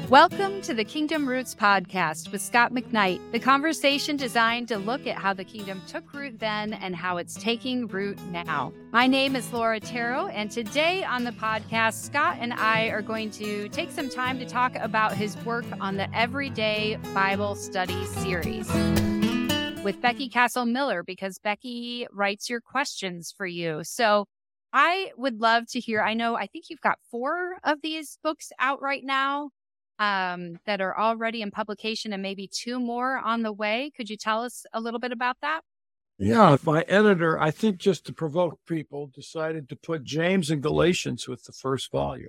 Welcome to the Kingdom Roots podcast with Scott McKnight, the conversation designed to look at how the kingdom took root then and how it's taking root now. My name is Laura Taro, and today on the podcast, Scott and I are going to take some time to talk about his work on the Everyday Bible Study series with Becky Castle Miller, because Becky writes your questions for you. So I would love to hear, I think you've got 4 of these books out right now that are already in publication and maybe 2 more on the way. Could you tell us a little bit about that? Yeah, my editor, I think just to provoke people, decided to put James and Galatians with the first volume.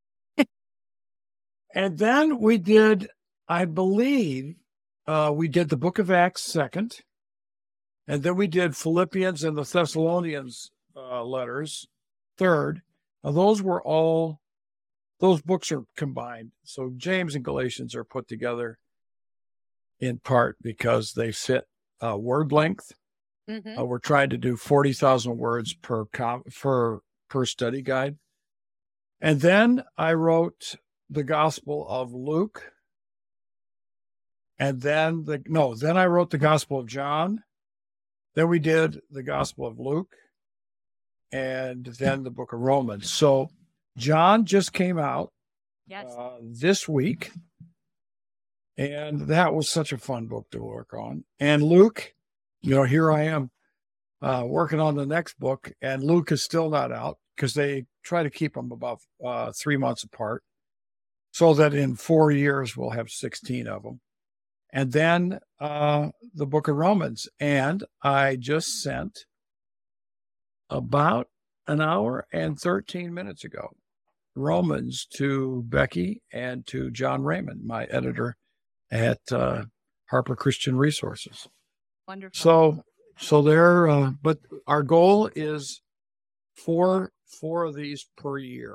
And then we did, I believe, we did the book of Acts second. And then we did Philippians and the Thessalonians letters third. Now, those books are combined. So James and Galatians are put together in part because they fit word length. Mm-hmm. We're trying to do 40,000 words per study guide. And then I wrote the Gospel of Luke. And then I wrote the Gospel of John. Then we did the Gospel of Luke. And then the book of Romans. So John just came out this week, and that was such a fun book to work on. And Luke, here I am working on the next book, and Luke is still not out because they try to keep them about 3 months apart so that in 4 years we'll have 16 of them. And then the book of Romans, and I just sent about an hour and 13 minutes ago Romans to Becky and to John Raymond, my editor at Harper Christian Resources. Wonderful. So they're, but our goal is four of these per year.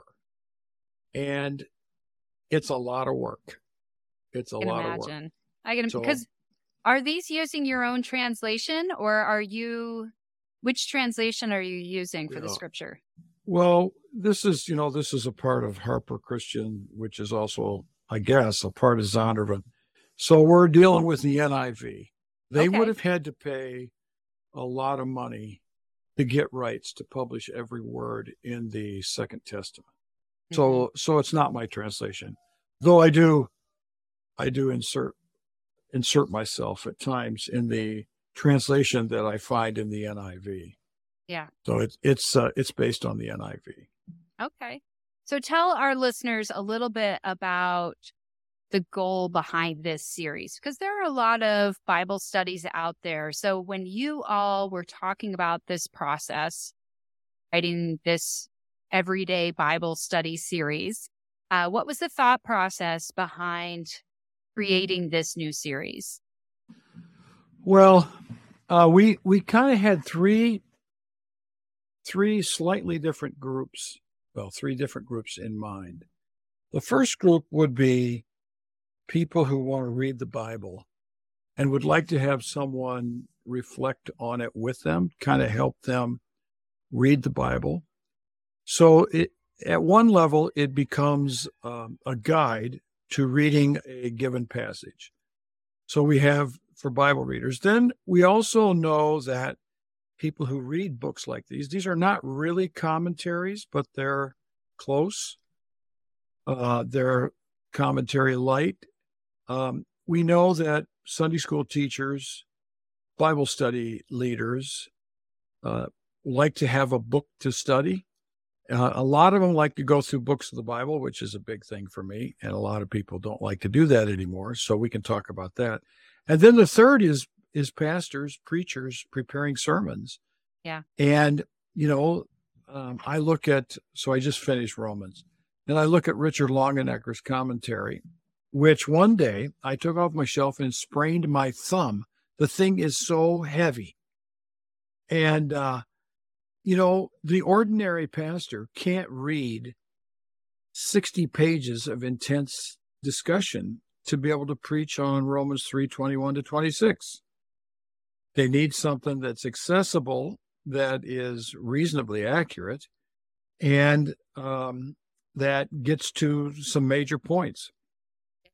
And it's a lot of work. It's a lot of work. I can imagine. Because are these using your own translation, or which translation are you using for the scripture? Well, this is a part of Harper Christian, which is also, I guess, a partisan of it. So we're dealing with the NIV. They would have had to pay a lot of money to get rights to publish every word in the Second Testament. Mm-hmm. So it's not my translation, though I do insert myself at times in the translation that I find in the NIV. Yeah. So it's based on the NIV. Okay. So tell our listeners a little bit about the goal behind this series, because there are a lot of Bible studies out there. So when you all were talking about this process, writing this Everyday Bible Study series, what was the thought process behind creating this new series? Well, we kind of had three slightly different groups. Well, 3 different groups in mind. The first group would be people who want to read the Bible and would like to have someone reflect on it with them, kind of help them read the Bible. So at one level, it becomes a guide to reading a given passage. So we have for Bible readers. Then we also know that people who read books like these are not really commentaries, but they're close. They're commentary light. We know that Sunday school teachers, Bible study leaders like to have a book to study. A lot of them like to go through books of the Bible, which is a big thing for me. And a lot of people don't like to do that anymore. So we can talk about that. And then the third is pastors, preachers preparing sermons. Yeah. And, I just finished Romans, and I look at Richard Longenecker's commentary, which one day I took off my shelf and sprained my thumb. The thing is so heavy. And, the ordinary pastor can't read 60 pages of intense discussion to be able to preach on Romans 3:21 to 26. They need something that's accessible, that is reasonably accurate, and that gets to some major points.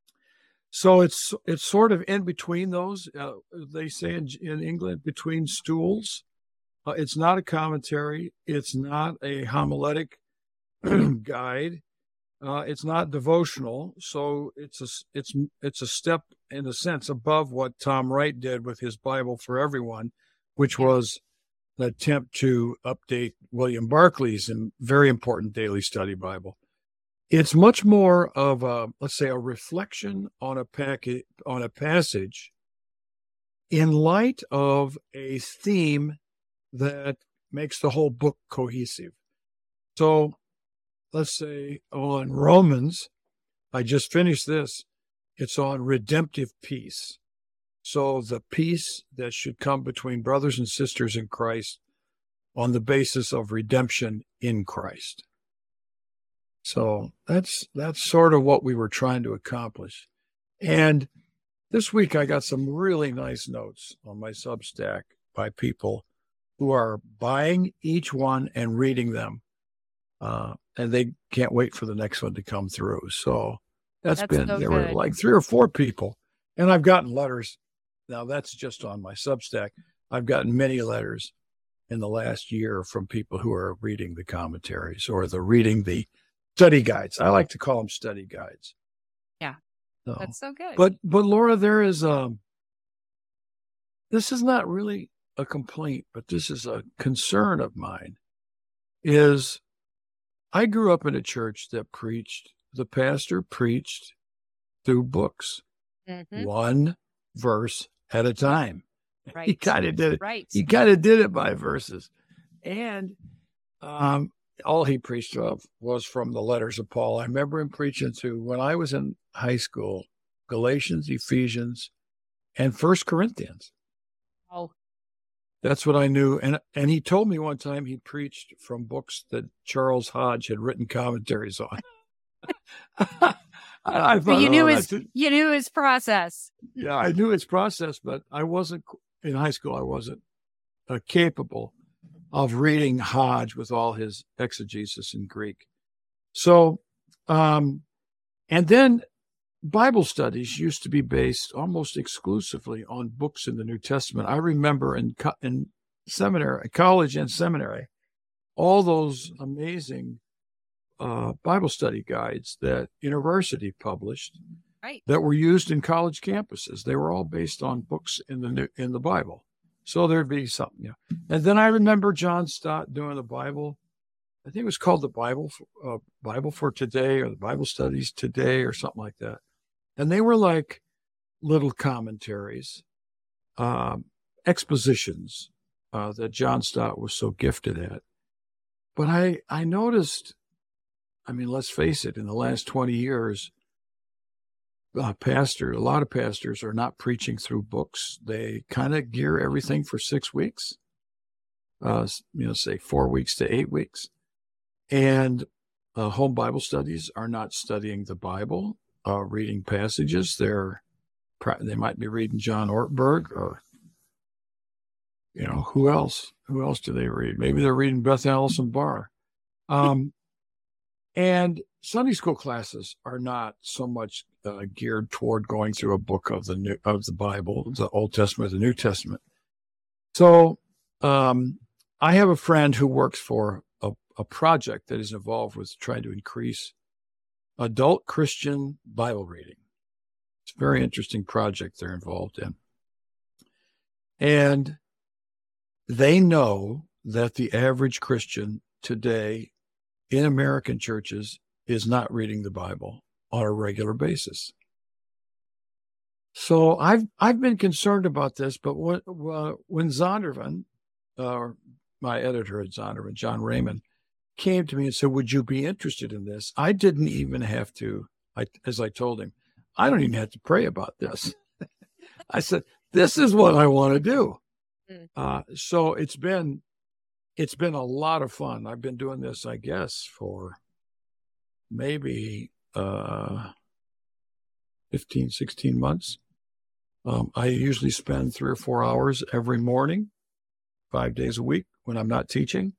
So it's sort of in between those. They say in England, between stools. It's not a commentary. It's not a homiletic guide. It's not devotional. So it's a step in a sense above what Tom Wright did with his Bible for Everyone, which was an attempt to update William Barclay's very important daily study Bible. It's much more of let's say, a reflection on a passage in light of a theme that makes the whole book cohesive. So let's say on Romans, I just finished this. It's on redemptive peace. So the peace that should come between brothers and sisters in Christ on the basis of redemption in Christ. So that's sort of what we were trying to accomplish. And this week I got some really nice notes on my Substack by people who are buying each one and reading them. And they can't wait for the next one to come through. So there were like 3 or 4 people. And I've gotten letters. Now that's just on my Substack. I've gotten many letters in the last year from people who are reading the commentaries or reading the study guides. I like to call them study guides. Yeah. So, that's so good. But Laura, there is this is not really a complaint, but this is a concern of mine. Is I grew up in a church that the pastor preached through books, one verse at a time. Right. He kind of did it. Right. He kind of did it by verses. And all he preached of was from the letters of Paul. I remember him preaching through, when I was in high school, Galatians, Ephesians, and 1 Corinthians. Oh. That's what I knew. And he told me one time he preached from books that Charles Hodge had written commentaries on. I thought, you knew his process. Yeah, I knew his process, but I wasn't, in high school, I wasn't capable of reading Hodge with all his exegesis in Greek. So, and then Bible studies used to be based almost exclusively on books in the New Testament. I remember in seminary, college and seminary, all those amazing Bible study guides that university published, right, that were used in college campuses. They were all based on books in the Bible. So there'd be something. Yeah. And then I remember John Stott doing the Bible. I think it was called the Bible for Today, or the Bible Studies Today, or something like that. And they were like little commentaries, expositions that John Stott was so gifted at. But I noticed, I mean, let's face it, in the last 20 years, a lot of pastors are not preaching through books. They kind of gear everything for 6 weeks, say 4 weeks to 8 weeks. And home Bible studies are not studying the Bible, reading passages. They might be reading John Ortberg, or, who else? Who else do they read? Maybe they're reading Beth Allison Barr. And Sunday school classes are not so much geared toward going through a book of the Bible, the Old Testament, the New Testament. So I have a friend who works for a project that is involved with trying to increase adult Christian Bible reading. It's a very interesting project they're involved in. And they know that the average Christian today in American churches is not reading the Bible on a regular basis. So I've been concerned about this, but when Zondervan, my editor at Zondervan, John Raymond, came to me and said, "Would you be interested in this?" I didn't even have to, as I told him, I don't even have to pray about this. I said, "This is what I want to do." So it's been a lot of fun. I've been doing this, I guess, for maybe 15, 16 months. I usually spend 3 or 4 hours every morning, 5 days a week when I'm not teaching,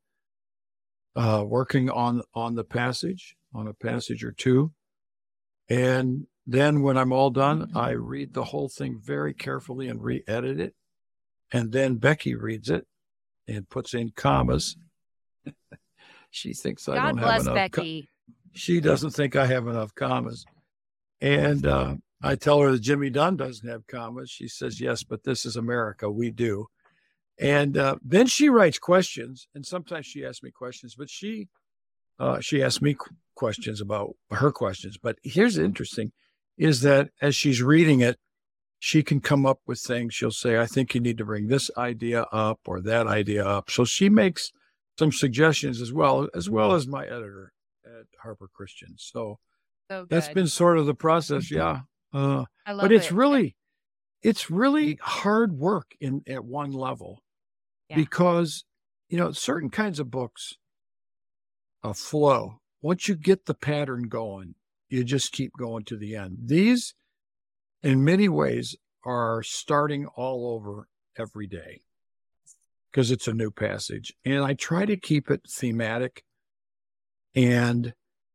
working on a passage or two. And Then when I'm all done, I read the whole thing very carefully and re-edit it. And then Becky reads it and puts in commas. She thinks I God don't have bless enough. Becky. She doesn't think I have enough commas. And I tell her that Jimmy Dunn doesn't have commas. She says, yes, but this is America. We do. And then she writes questions. And sometimes she asks me questions, but she asks me questions about her questions. But here's interesting is that as she's reading it, she can come up with things. She'll say, I think you need to bring this idea up or that idea up. So she makes some suggestions as well as my editor at Harper Christian. So that's been sort of the process. Yeah. I love but it's really hard work at one level because, certain kinds of books flow. Once you get the pattern going, you just keep going to the end. These, in many ways, are starting all over every day because it's a new passage. And I try to keep it thematic and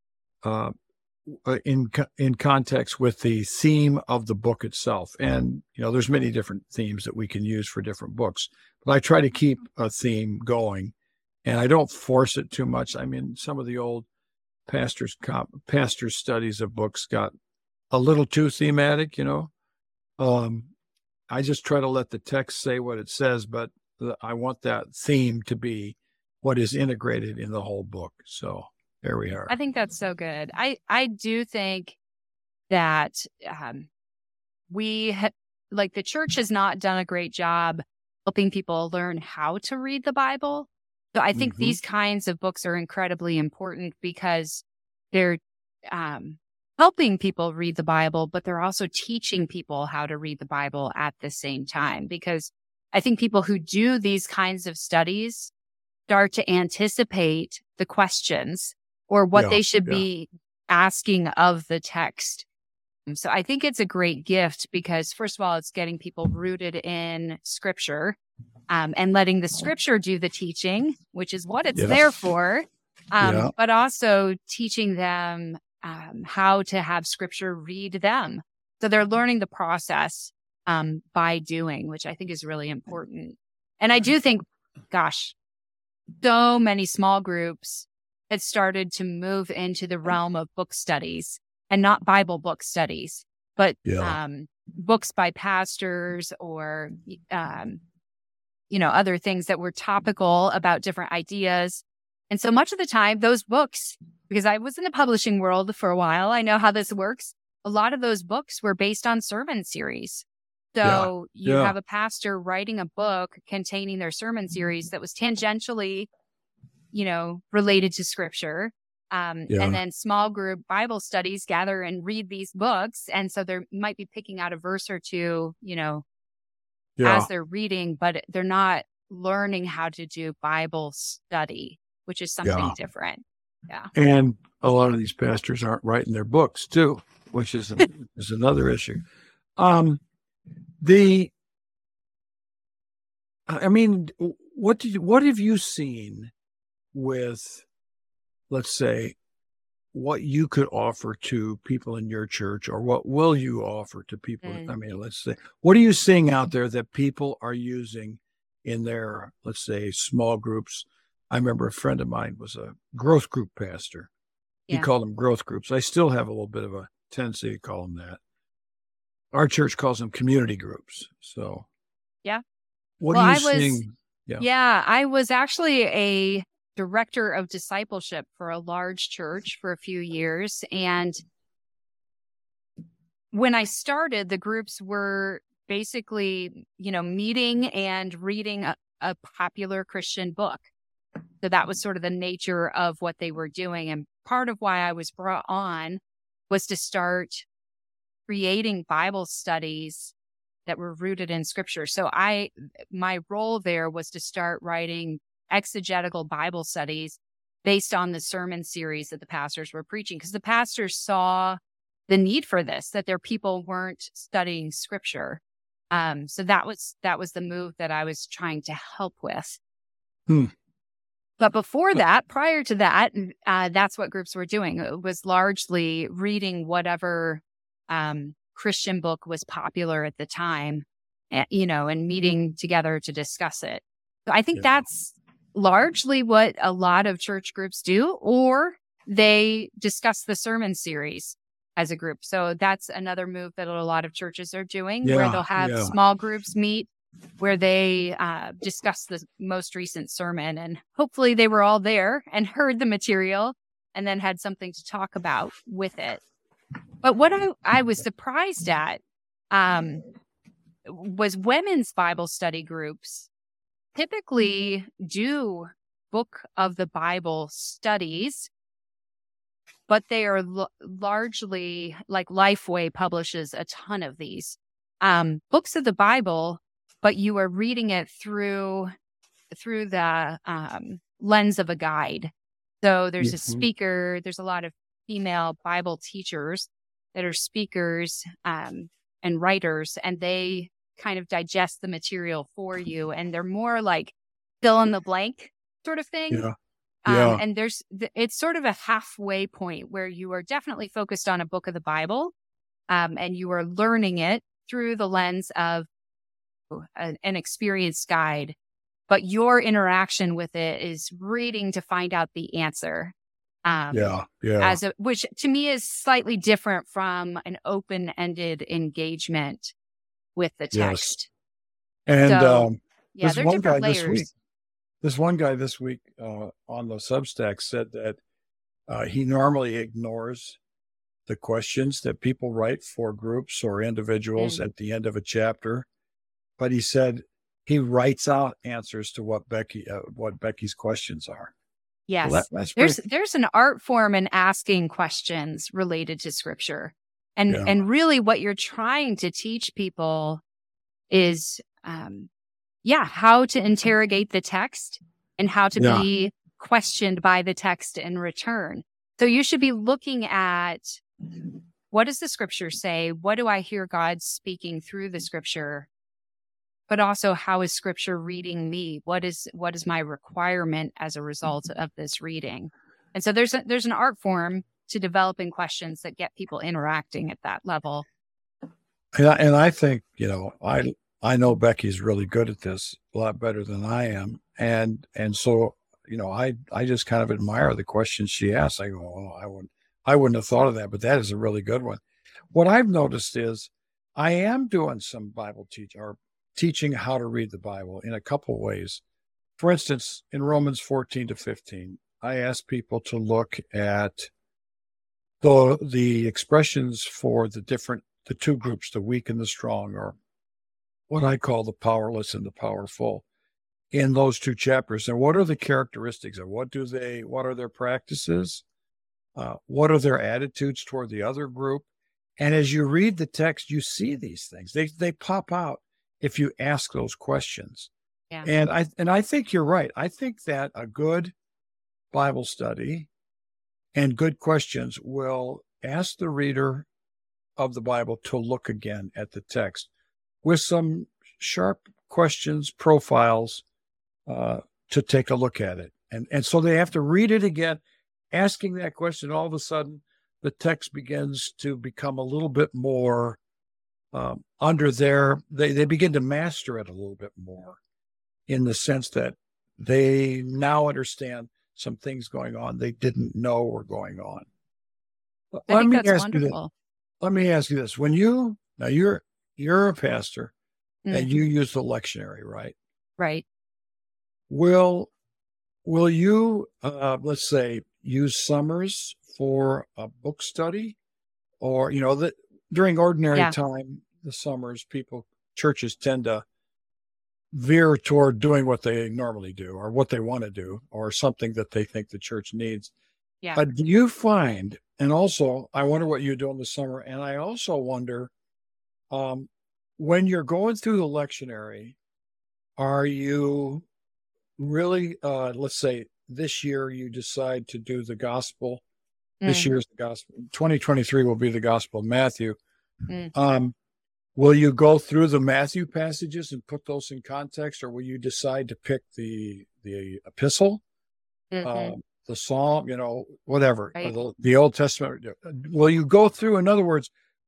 in context with the theme of the book itself. And, there's many different themes that we can use for different books, but I try to keep a theme going and I don't force it too much. I mean, some of the old pastors' studies of books got a little too thematic, I just try to let the text say what it says, but I want that theme to be what is integrated in the whole book. So there we are. I think that's so good. I do think that the church has not done a great job helping people learn how to read the Bible. So I think these kinds of books are incredibly important because they're helping people read the Bible, but they're also teaching people how to read the Bible at the same time. Because I think people who do these kinds of studies start to anticipate the questions or what they should be asking of the text. So I think it's a great gift because, first of all, it's getting people rooted in Scripture and letting the Scripture do the teaching, which is what it's there for, but also teaching them how to have Scripture read them. So they're learning the process by doing, which I think is really important. And I do think, so many small groups had started to move into the realm of book studies and not Bible book studies, but books by pastors or, other things that were topical about different ideas. And so much of the time, those books, because I was in the publishing world for a while, I know how this works. A lot of those books were based on sermon series. So you have a pastor writing a book containing their sermon series that was tangentially, related to Scripture. And then small group Bible studies gather and read these books. And so they might be picking out a verse or two, as they're reading, but they're not learning how to do Bible study, which is something different. Yeah. And a lot of these pastors aren't writing their books too, which is another issue. What have you seen with, let's say, what you could offer to people in your church, or what will you offer to people? Let's say, what are you seeing out there that people are using in their, let's say, small groups? I remember a friend of mine was a growth group pastor. He called them growth groups. I still have a little bit of a tendency to call them that. Our church calls them community groups. So, what are you seeing? I was actually a director of discipleship for a large church for a few years. And when I started, the groups were basically, meeting and reading a popular Christian book. So that was sort of the nature of what they were doing. And part of why I was brought on was to start creating Bible studies that were rooted in Scripture. So my role there was to start writing exegetical Bible studies based on the sermon series that the pastors were preaching, because the pastors saw the need for this, that their people weren't studying Scripture. So that was the move that I was trying to help with. But before that, prior to that, that's what groups were doing. It was largely reading whatever Christian book was popular at the time, and meeting together to discuss it. So I think that's largely what a lot of church groups do, or they discuss the sermon series as a group. So that's another move that a lot of churches are doing, where they'll have small groups meet, where they discuss the most recent sermon. And hopefully they were all there and heard the material and then had something to talk about with it. But what I was surprised at was women's Bible study groups typically do book of the Bible studies, but they are largely, like Lifeway publishes a ton of these books of the Bible, but you are reading it through the lens of a guide. So there's a speaker, there's a lot of female Bible teachers that are speakers and writers, and they kind of digest the material for you. And they're more like fill in the blank sort of thing. And it's sort of a halfway point where you are definitely focused on a book of the Bible, and you are learning it through the lens of an experienced guide, but your interaction with it is reading to find out the answer. Which to me is slightly different from an open-ended engagement with the text. And there are different layers. This one guy this week on the Substack said that he normally ignores the questions that people write for groups or individuals at the end of a chapter, but he said he writes out answers to what Becky's questions are. Yes, well, there's an art form in asking questions related to Scripture, and really what you're trying to teach people is, how to interrogate the text and how to be questioned by the text in return. So you should be looking at, what does the Scripture say? What do I hear God speaking through the Scripture? But also, how is Scripture reading me? What is my requirement as a result of this reading? And so there's an art form to developing questions that get people interacting at that level. And I think, I know Becky's really good at this, a lot better than I am. And so, I just kind of admire the questions she asks. I go, I wouldn't have thought of that, but that is a really good one. What I've noticed is I am doing some Bible teaching how to read the Bible in a couple ways. For instance, in Romans 14-15, I ask people to look at the expressions for the two groups, the weak and the strong, or what I call the powerless and the powerful, in those two chapters. And what are the characteristics of what are their practices? What are their attitudes toward the other group? And as you read the text, you see these things. They pop out if you ask those questions. Yeah. And I think you're right. I think that a good Bible study and good questions will ask the reader of the Bible to look again at the text with some sharp questions, profiles, to take a look at it. And so they have to read it again, asking that question. All of a sudden, the text begins to become a little bit more they begin to master it a little bit more, in the sense that they now understand some things going on they didn't know were going on. Let me ask you this. When you're a pastor and you use the lectionary, right? Right. Will you, let's say, use Summers for a book study? Or, during ordinary time, the Summers, churches tend to veer toward doing what they normally do or what they want to do or something that they think the church needs. Yeah. But do you find, and also I wonder what you do in the summer, and I also wonder, when you're going through the lectionary, are you really, let's say this year you decide to do the gospel. This year's the gospel. 2023 will be the Gospel of Matthew. Will you go through the Matthew passages and put those in context, or will you decide to pick the epistle, the Psalm, whatever, right, the Old Testament? Will you go through, in other words,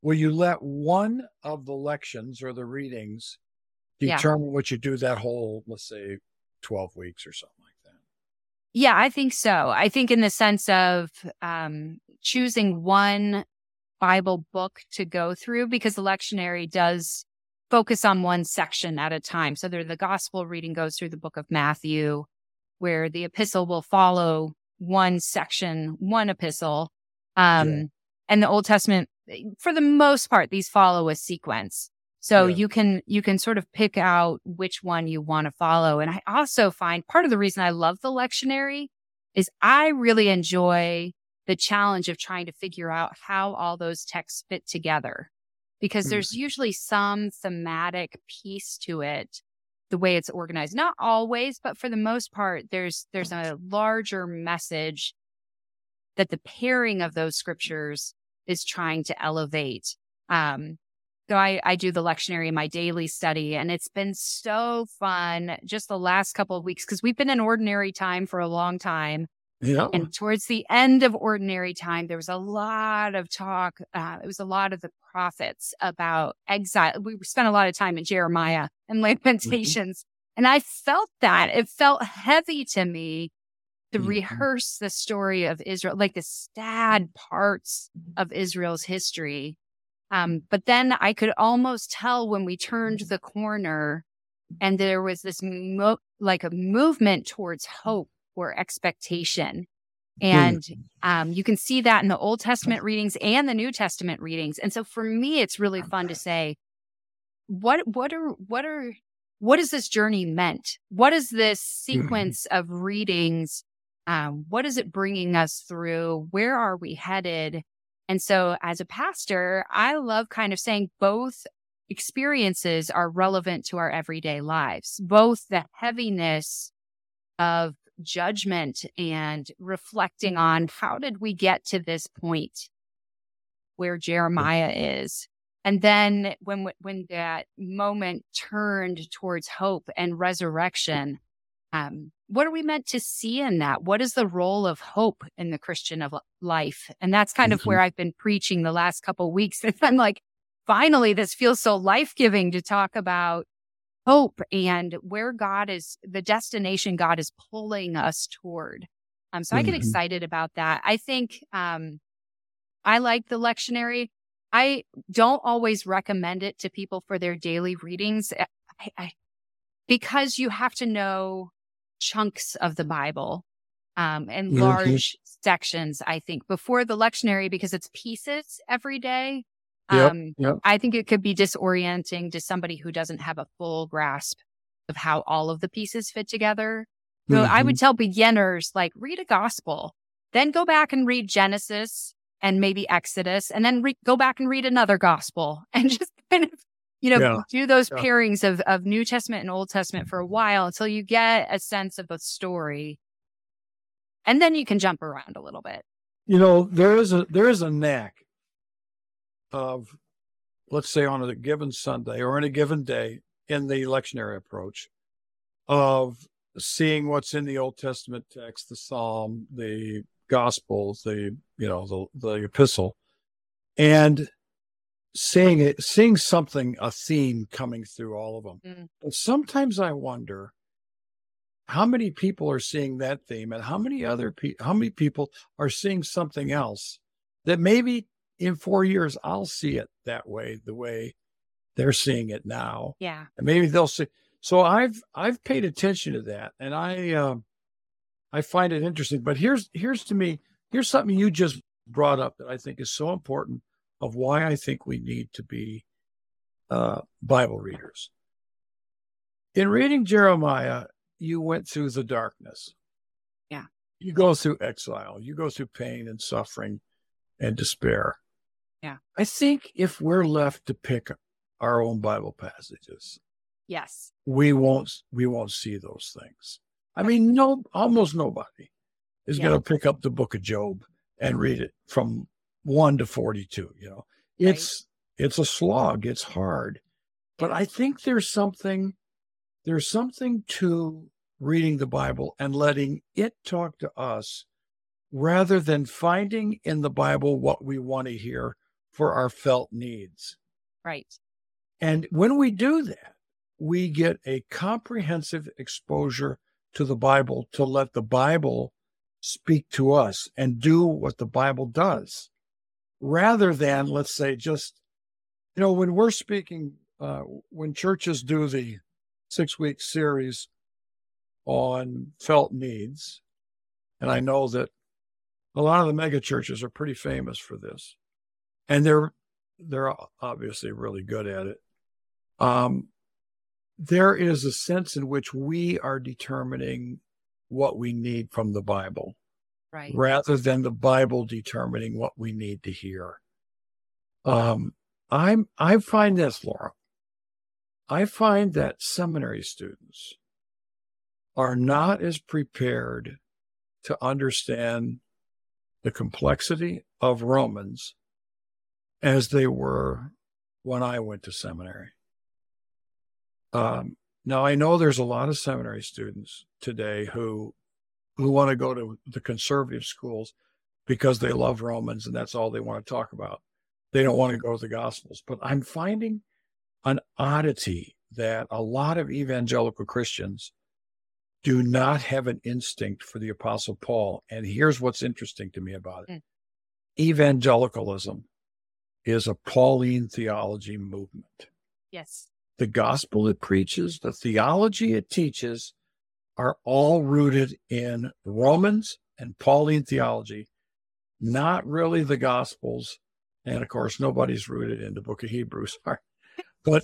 will you let one of the lections or the readings Yeah. determine what you do that whole, let's say, 12 weeks or something like that? Yeah, I think so. I think in the sense of choosing one Bible book to go through, because the lectionary does focus on one section at a time. So the gospel reading goes through the book of Matthew, where the epistle will follow one section, one epistle. And the Old Testament, for the most part, these follow a sequence. So you can sort of pick out which one you want to follow. And I also find part of the reason I love the lectionary is I really enjoy the challenge of trying to figure out how all those texts fit together, because there's usually some thematic piece to it, the way it's organized. Not always, but for the most part, there's a larger message that the pairing of those scriptures is trying to elevate. So I do the lectionary in my daily study, and it's been so fun just the last couple of weeks, because we've been in ordinary time for a long time. Yeah. And towards the end of ordinary time, there was a lot of talk. It was a lot of the prophets about exile. We spent a lot of time in Jeremiah and Lamentations. And I felt that. It felt heavy to me to rehearse the story of Israel, like the sad parts of Israel's history. But then I could almost tell when we turned the corner and there was this like a movement towards hope or expectation. And you can see that in the Old Testament readings and the New Testament readings. And so for me, it's really fun to say, what is this journey meant? What is this sequence of readings? What is it bringing us through? Where are we headed? And so as a pastor, I love kind of saying both experiences are relevant to our everyday lives, both the heaviness of judgment and reflecting on how did we get to this point where Jeremiah is. And then when that moment turned towards hope and resurrection, what are we meant to see in that? What is the role of hope in the Christian life? And that's kind of where I've been preaching the last couple of weeks. I'm like, finally, this feels so life-giving to talk about hope and where God is, the destination God is pulling us toward. So I get excited about that. I think I like the lectionary. I don't always recommend it to people for their daily readings because you have to know chunks of the Bible and large sections, I think, before the lectionary, because it's pieces every day. I think it could be disorienting to somebody who doesn't have a full grasp of how all of the pieces fit together. So I would tell beginners, like, read a gospel, then go back and read Genesis and maybe Exodus, and then go back and read another gospel, and just kind of, do those pairings of New Testament and Old Testament for a while until you get a sense of the story. And then you can jump around a little bit. There is a knack of, let's say, on a given Sunday or on a given day in the lectionary approach, of seeing what's in the Old Testament text, the Psalm, the Gospels, the epistle, and seeing something, a theme coming through all of them. But sometimes I wonder how many people are seeing that theme, and how many people are seeing something else that maybe in 4 years I'll see it that way, the way they're seeing it now. Yeah. And maybe they'll see. So I've paid attention to that, and I find it interesting. But here's something you just brought up that I think is so important, of why I think we need to be Bible readers. In reading Jeremiah, you went through the darkness. Yeah. You go through exile. You go through pain and suffering and despair. Yeah. I think if we're left to pick our own Bible passages, yes, we won't see those things. I mean, almost nobody is going to pick up the book of Job and read it from 1 to 42. It's a slog. It's hard, but I think there's something to reading the Bible and letting it talk to us, rather than finding in the Bible what we want to hear for our felt needs. Right. And when we do that, we get a comprehensive exposure to the Bible to let the Bible speak to us and do what the Bible does, rather than, let's say, just, when we're speaking, when churches do the 6-week series on felt needs, and I know that a lot of the mega churches are pretty famous for this, and they're obviously really good at it. There is a sense in which we are determining what we need from the Bible, right, rather than the Bible determining what we need to hear. I find this, Laura. I find that seminary students are not as prepared to understand the complexity of Romans as they were when I went to seminary. Now, I know there's a lot of seminary students today who want to go to the conservative schools because they love Romans and that's all they want to talk about. They don't want to go to the Gospels. But I'm finding an oddity that a lot of evangelical Christians do not have an instinct for the Apostle Paul. And here's what's interesting to me about it. Evangelicalism is a Pauline theology movement. Yes. The gospel it preaches, the theology it teaches are all rooted in Romans and Pauline theology, not really the Gospels. And of course, nobody's rooted in the book of Hebrews, but,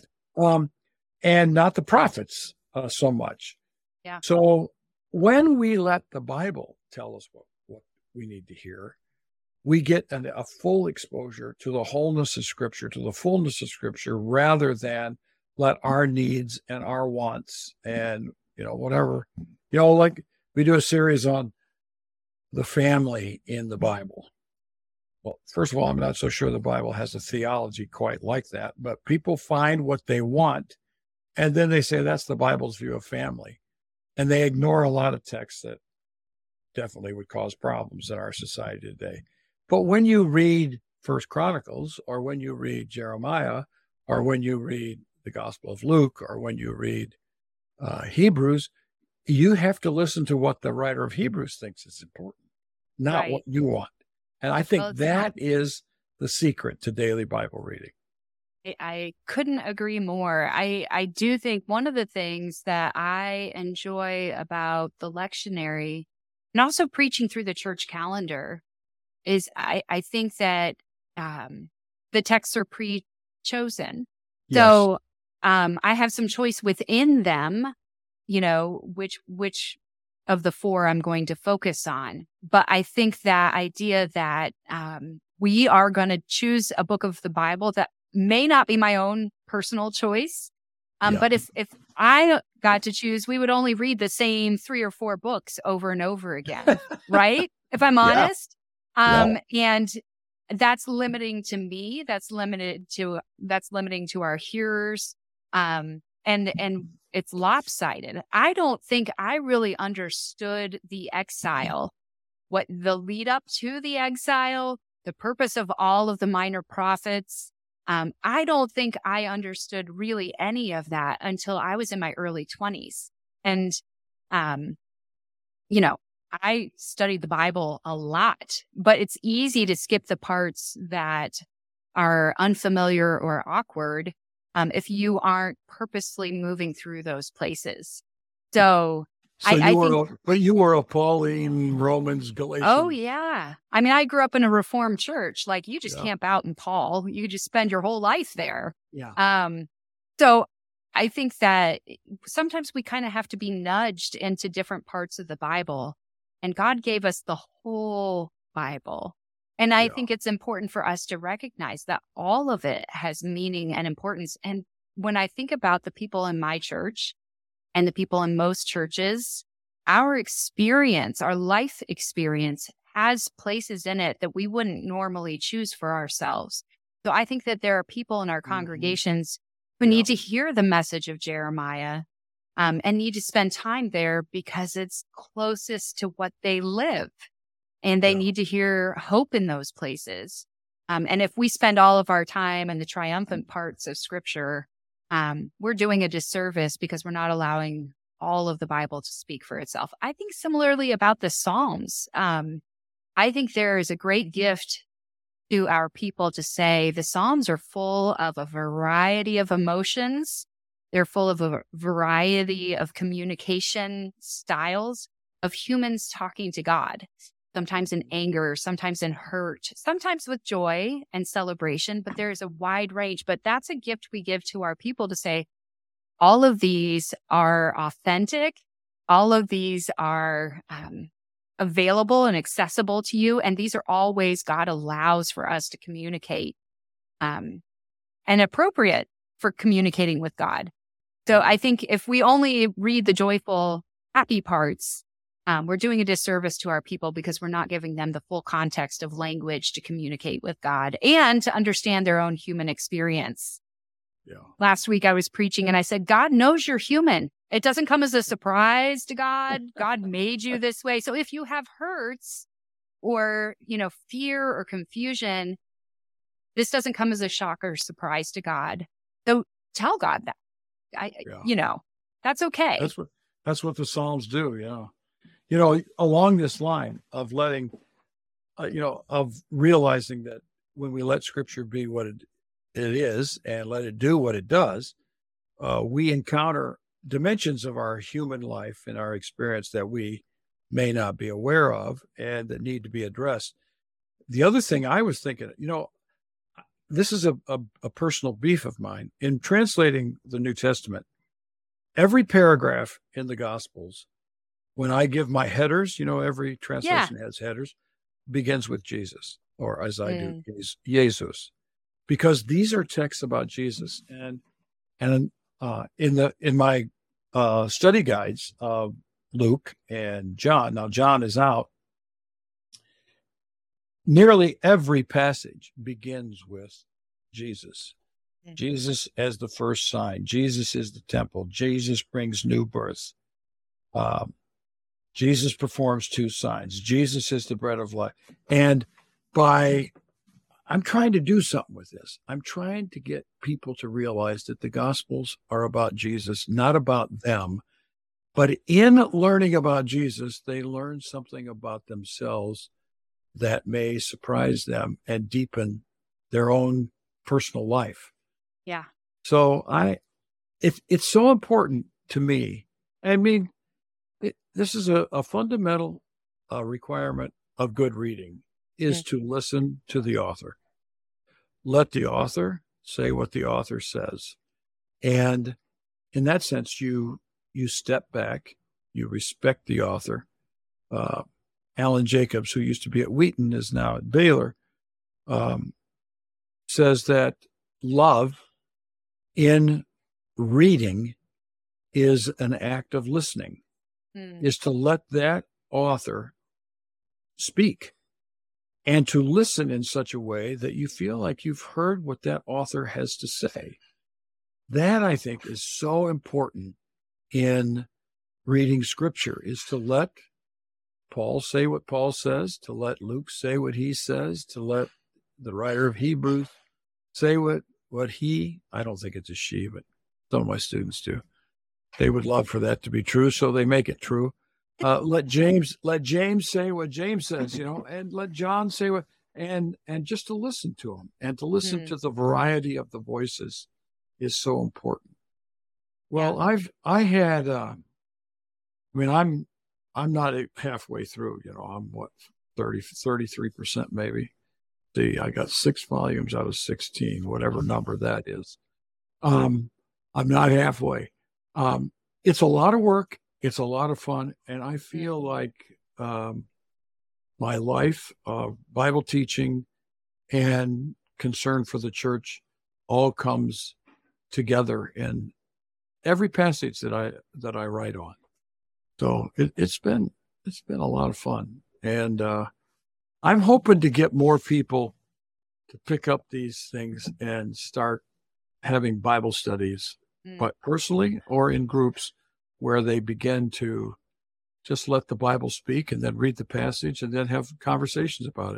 and not the prophets so much. Yeah. So when we let the Bible tell us what we need to hear, we get a full exposure to the wholeness of Scripture, to the fullness of Scripture, rather than let our needs and our wants and, whatever, like we do a series on the family in the Bible. Well, first of all, I'm not so sure the Bible has a theology quite like that, but people find what they want, and then they say that's the Bible's view of family. And they ignore a lot of texts that definitely would cause problems in our society today. But when you read First Chronicles, or when you read Jeremiah, or when you read the Gospel of Luke, or when you read Hebrews, you have to listen to what the writer of Hebrews thinks is important, not what you want. And I think that is the secret to daily Bible reading. I couldn't agree more. I do think one of the things that I enjoy about the lectionary and also preaching through the church calendar is I think that the texts are pre-chosen. Yes. So I have some choice within them, which of the 4 I'm going to focus on. But I think that idea that we are going to choose a book of the Bible that may not be my own personal choice. But if I got to choose, we would only read the same 3 or 4 books over and over again, right? If I'm honest. And that's limiting to me. That's limiting to our hearers. And it's lopsided. I don't think I really understood the exile, what the lead up to the exile, the purpose of all of the minor prophets. I don't think I understood really any of that until I was in my early 20s. And, I studied the Bible a lot, but it's easy to skip the parts that are unfamiliar or awkward if you aren't purposely moving through those places. So you were a Pauline, Romans, Galatians. Oh, yeah. I mean, I grew up in a Reformed church. Like, you just camp out in Paul. You just spend your whole life there. Yeah. So I think that sometimes we kind of have to be nudged into different parts of the Bible. And God gave us the whole Bible. And I think it's important for us to recognize that all of it has meaning and importance. And when I think about the people in my church and the people in most churches, our experience, our life experience has places in it that we wouldn't normally choose for ourselves. So I think that there are people in our congregations who need to hear the message of Jeremiah and need to spend time there because it's closest to what they live. And they need to hear hope in those places. And if we spend all of our time in the triumphant parts of Scripture, we're doing a disservice because we're not allowing all of the Bible to speak for itself. I think similarly about the Psalms. I think there is a great gift to our people to say the Psalms are full of a variety of emotions. They're full of a variety of communication styles of humans talking to God, sometimes in anger, sometimes in hurt, sometimes with joy and celebration, but there is a wide range. But that's a gift we give to our people to say, all of these are authentic. All of these are available and accessible to you. And these are all ways God allows for us to communicate and appropriate for communicating with God. So I think if we only read the joyful, happy parts, we're doing a disservice to our people because we're not giving them the full context of language to communicate with God and to understand their own human experience. Yeah. Last week I was preaching and I said, God knows you're human. It doesn't come as a surprise to God. God made you this way. So if you have hurts or, fear or confusion, this doesn't come as a shock or surprise to God. So tell God that. That's okay. That's what the Psalms do. Along this line of letting, of realizing that when we let Scripture be what it is and let it do what it does, we encounter dimensions of our human life and our experience that we may not be aware of and that need to be addressed. The other thing I was thinking, this is a personal beef of mine. In translating the New Testament, every paragraph in the Gospels, when I give my headers, every translation has headers, begins with Jesus, or as I do, is Jesus, because these are texts about Jesus. And in my study guides of Luke and John, now John is out, nearly every passage begins with Jesus. Mm-hmm. Jesus as the first sign. Jesus is the temple. Jesus brings new birth. Jesus performs 2 signs. Jesus is the bread of life. And I'm trying to do something with this. I'm trying to get people to realize that the Gospels are about Jesus, not about them. But in learning about Jesus, they learn something about themselves that may surprise them and deepen their own personal life. Yeah. So it's so important to me. I mean, this is a fundamental requirement of good reading is to listen to the author. Let the author say what the author says. And in that sense, you step back, you respect the author. Alan Jacobs, who used to be at Wheaton, is now at Baylor, says that love in reading is an act of listening, is to let that author speak and to listen in such a way that you feel like you've heard what that author has to say. That, I think, is so important in reading Scripture, is to let Paul say what Paul says, to let Luke say what he says, to let the writer of Hebrews say what I don't think it's a she, but some of my students do. They would love for that to be true, so they make it true. Let James say what James says, and let John say what, and just to listen to him and to listen to the variety of the voices is so important. Well, I'm not halfway through, I'm 33% maybe. See, I got 6 volumes out of 16, whatever number that is. I'm not halfway. It's a lot of work. It's a lot of fun. And I feel like my life of Bible teaching and concern for the church all comes together in every passage that I write on. So it's been a lot of fun. And I'm hoping to get more people to pick up these things and start having Bible studies, but personally or in groups where they begin to just let the Bible speak and then read the passage and then have conversations about it.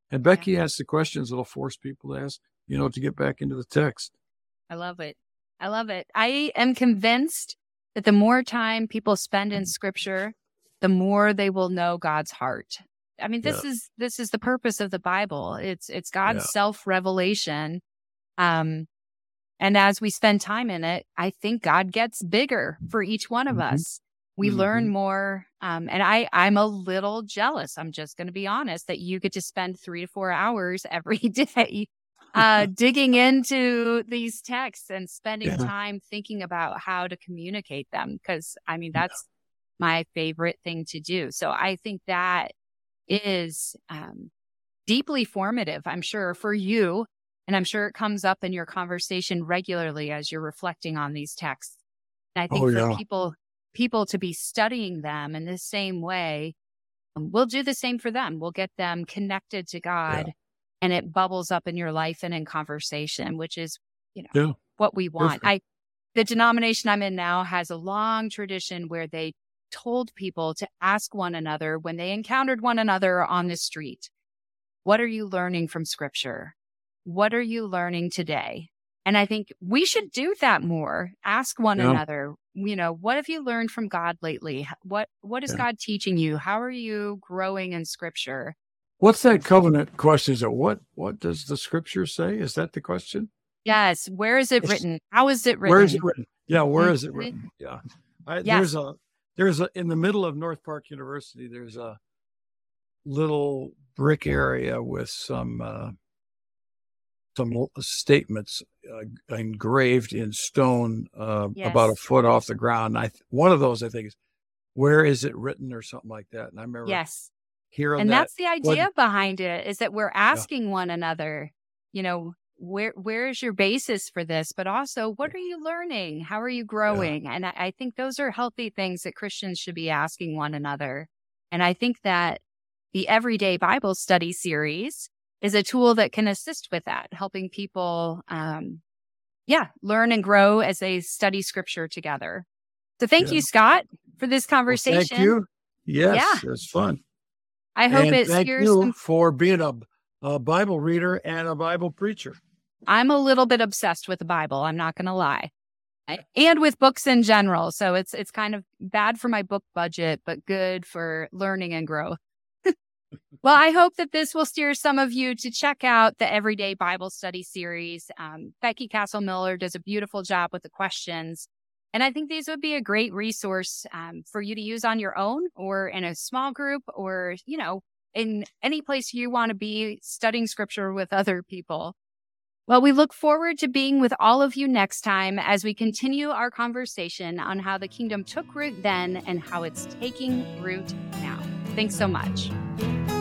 And Becky asks the questions that'll force people to ask, to get back into the text. I love it. I love it. I am convinced that the more time people spend in Scripture, the more they will know God's heart. I mean, this is the purpose of the Bible. It's God's self-revelation. And as we spend time in it, I think God gets bigger for each one of us. We learn more. And I'm a little jealous. I'm just going to be honest that you get to spend 3 to 4 hours every day digging into these texts and spending time thinking about how to communicate them. Because, I mean, that's my favorite thing to do. So I think that is deeply formative, I'm sure, for you. And I'm sure it comes up in your conversation regularly as you're reflecting on these texts. And I think for people to be studying them in the same way, we'll do the same for them. We'll get them connected to God, and it bubbles up in your life and in conversation, which is, what we want. The denomination I'm in now has a long tradition where they told people to ask one another when they encountered one another on the street, what are you learning from Scripture? What are you learning today? And I think we should do that more. Ask one another, what have you learned from God lately? What is God teaching you? How are you growing in Scripture? What's that covenant question? Is it what does the Scripture say? Is that the question? Yes. Where is it written? How is it written? Where is it written? Yeah. Where is it written? Yeah. There's in the middle of North Park University, there's a little brick area with some statements engraved in stone about a foot off the ground. One of those, I think, is where is it written or something like that. And I remember hearing and that. That's the idea behind it, is that we're asking one another, where is your basis for this? But also, what are you learning? How are you growing? Yeah. And I think those are healthy things that Christians should be asking one another. And I think that the Everyday Bible Study series is a tool that can assist with that, helping people, learn and grow as they study Scripture together. So thank you, Scott, for this conversation. Well, thank you. Yes, it's fun. I hope it thank steers you for being a Bible reader and a Bible preacher. I'm a little bit obsessed with the Bible. I'm not going to lie. And with books in general. So it's kind of bad for my book budget, but good for learning and growth. Well, I hope that this will steer some of you to check out the Everyday Bible Study series. Becky Castle Miller does a beautiful job with the questions. And I think these would be a great resource for you to use on your own or in a small group or, in any place you want to be studying Scripture with other people. Well, we look forward to being with all of you next time as we continue our conversation on how the kingdom took root then and how it's taking root now. Thanks so much.